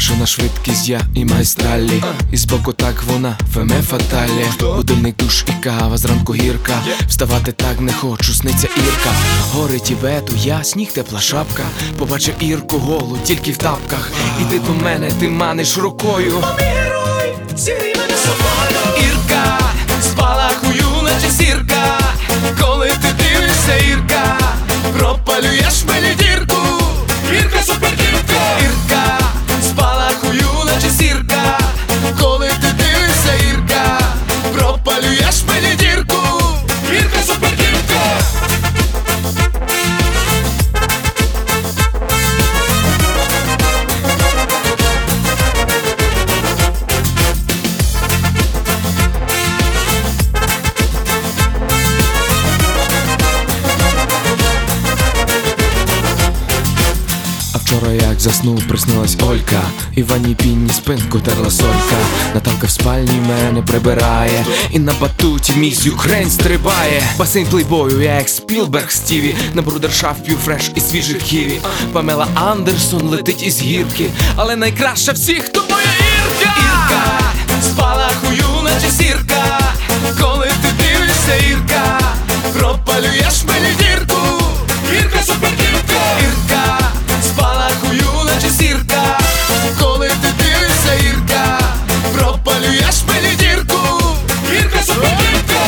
Бешена швидкість, я і майстралі. І збоку так вона, феме фаталі. Будильник, душ і кава, зранку гірка. Вставати так не хочу, сниться Ірка. Гори Тібету, я, сніг, тепла шапка. Побачив Ірку голу, тільки в тапках. Іди до мене, ти маниш рукою. Поміруй, зігрій мене собою. Ірка, спалахую, наче зірка. Коли ти дивишся, Ірка, пропалюєш мені дірку. Ірка, суперкірка. Ірка, спалахую, наче зірка. Коли ти дивишся, Ірка, пропалюєш мені дірку. Ірка, суперкірка. Вчора як заснув, приснилась Олька. І в ванній пінні спинку терла солька. Наталка в спальні мене прибирає. І на батуті міс Юкрейн стрибає. Басейн плейбою, я як Спілберг Стіві. На брудершафт п'ю фреш із свіжих ківі. Памела Андерсон летить із гірки. Але найкраща всіх, то моя Ірка. Ірка, спалахую, наче зірка. Коли ти дивишся, Ірка, пропалюєш мені дірку. Ірка, суперкірка. Ірка, спалахую, наче зірка. Коли ти дивишся, Ірка, пропалюєш мені дірку. Ірка, суперкірка.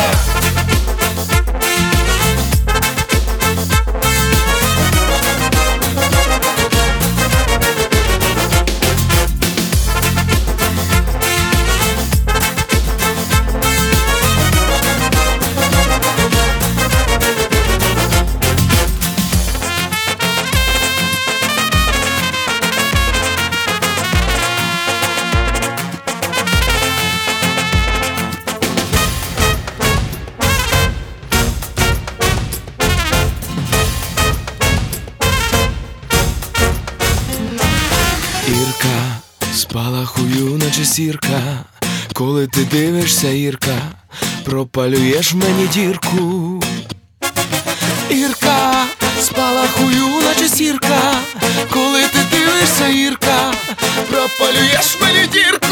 Ірка, спалахую, наче зірка. Коли ти дивишся, Ірка, пропалюєш мені дірку. Ірка, спалахую, наче зірка. Коли ти дивишся, Ірка, пропалюєш мені дірку.